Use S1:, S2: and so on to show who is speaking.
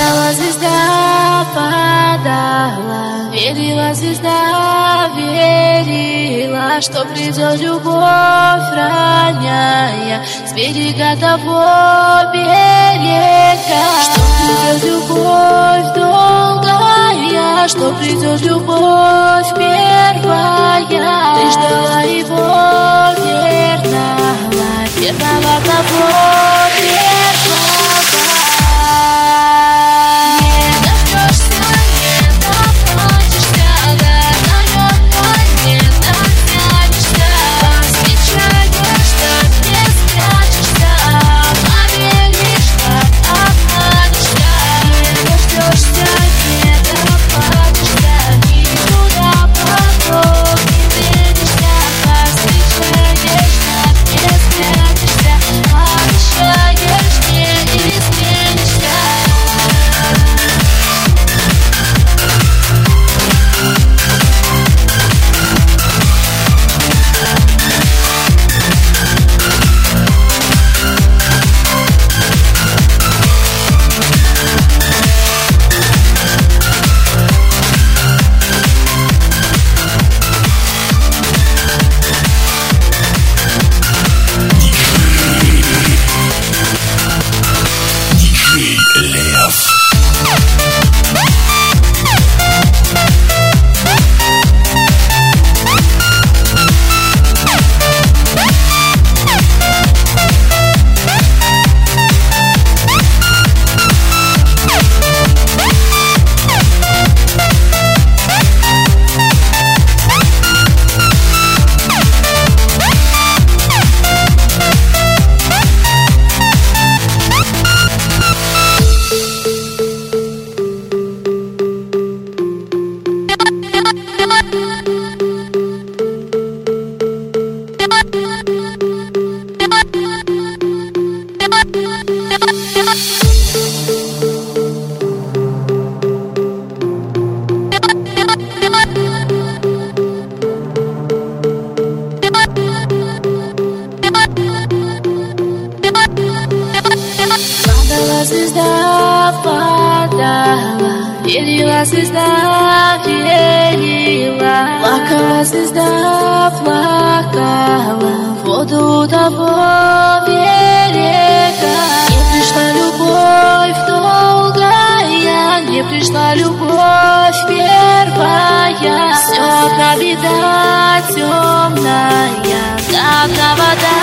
S1: Падала звезда, падала, верила звезда, верила, что придет любовь, роняя с берега того берега. Что придет любовь долгая, что придет любовь первая. Ты ждала его верного, верного того первого. Падала звезда, падала, верила звезда, верила. Плакала звезда, плакала, воду того берега. Не пришла любовь долгая, не пришла любовь первая. Все одна беда темная, одна вода.